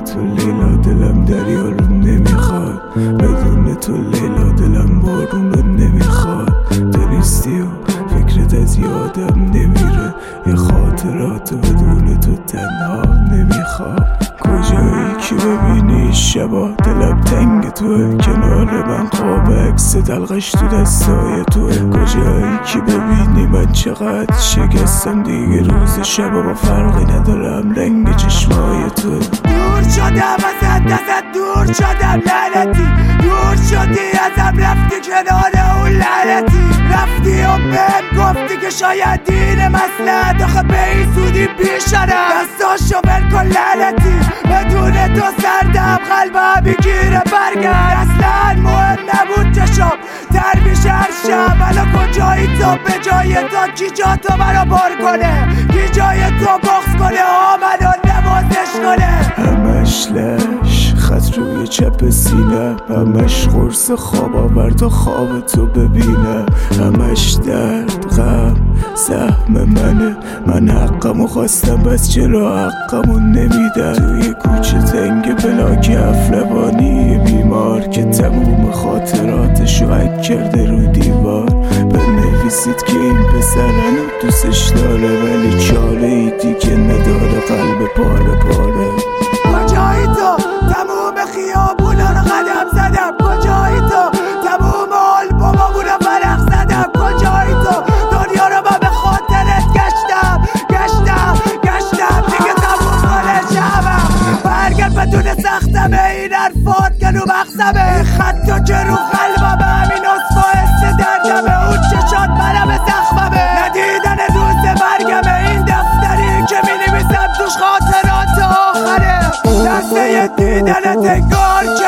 تو لیلا دلم دریا رو نمیخواد، بدون تو لیلا دلم بارون رو نمیخواد. تو نیستی و فکرت از یادم نمیره، یه خاطرات بدون تو تنها نمیخواد. کجایی که ببینی شبا دلم تنگ توه، کنار من خواب عکس دلقش تو دستای توه. کجایی که ببینی من چقدر شکستم، دیگه روز شبا با فرقی ندارم رنگ چشمای توه. دور شدم ازت دور شدم لعنتی، دور شدی ازم رفتی کنار اون لعنتی. رفتی و بهم گفتی که شاید دین مسلحت، آخه به این سودی پیشنم دستاشو بلکن لعنتی. بدون تو سردم قلبم بگیره برگرد، اصلا مهم نبود چشم تر میشه هر شب. الان کجایی تو به جای تو کی جا تو منو بار کنه، کی جای تو بغض کنه منو نوازش کنه. همش لش خط روی چپ سینه، همش قرص خواب آور تا خواب تو ببینه. همش درد غم سهم منه، من حقمو خواستم بس چرا حقمو نمیدن. توی کوچه تنگ بلاک افلوانی بیمار که تموم خاطراتشو حک کرده رو دیوار. بنویسید که این پسرنو دوستش داره، ولی چاره ای دیگه نداره، قلب پاره پاره. کجایی تو تموم خیابونا رو قدم زدم، کجایی تو تموم آلبومامون رو ورق زدم، کجایی تو دنیا رو من به خاطرت گشتم دیگه تموم کنه شبم. برگرد بدون سختمه این حرفات که رو مغزمه، این خطا که رو قلبمه، همین باعث دردمه، اون چشات منم زخممه. ندیدن روز مرگمه، این دفتری که می نویسم توش خاطرات آخره. لحظه دیدنت انگار